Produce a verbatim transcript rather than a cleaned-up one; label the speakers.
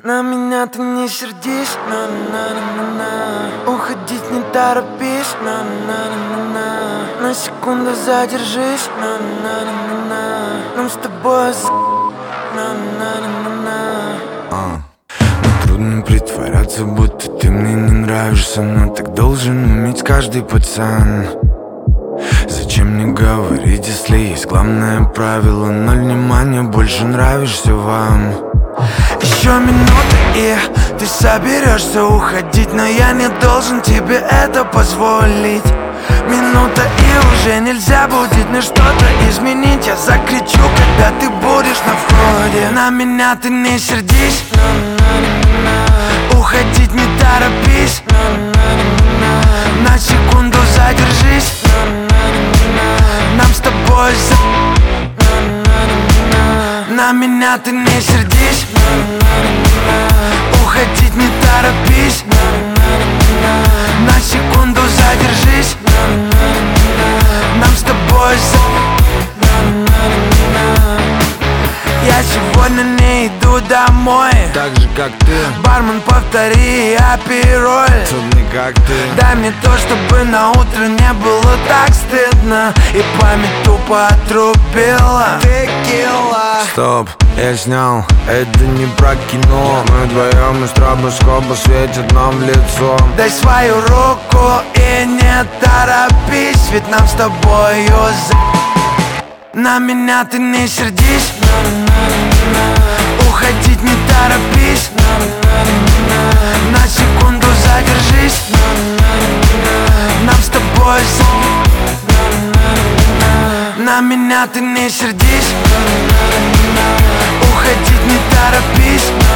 Speaker 1: На меня ты не сердись, на-на-на-на-на. Уходить не торопись, на-на-на-на-на. На секунду задержись, на-на-на-на-на. Нам с тобой с... на-на-на-на-на.
Speaker 2: а. Трудно притворяться, будто ты мне не нравишься, но так должен уметь каждый пацан. Зачем мне говорить, если есть главное правило? Ноль внимания, больше нравишься вам.
Speaker 1: Еще минута и ты соберешься уходить, но я не должен тебе это позволить. Минута и уже нельзя будет мне что-то изменить. Я закричу, когда ты будешь на входе. На меня ты не сердись, уходить не торопись, на секунду задержись, нам с тобой за... На меня ты не сердись, уходить не торопись, на секунду задержись, нам с тобой за... Я сегодня не иду домой,
Speaker 2: Так же, как ты,
Speaker 1: бармен, повтори апироль.
Speaker 2: трудный, как ты.
Speaker 1: Дай мне то, чтобы на утро не было так стыдно, и память тупо отрубила. Текила.
Speaker 2: Стоп, я снял, это не про кино. Мы вдвоем из стробоскопа светят нам в лицо.
Speaker 1: Дай свою руку и не торопись, ведь нам с тобою за... На меня ты не сердись, уходить не торопись, на секунду задержись, нам с тобой за... На меня ты не сердись, уходить не торопись,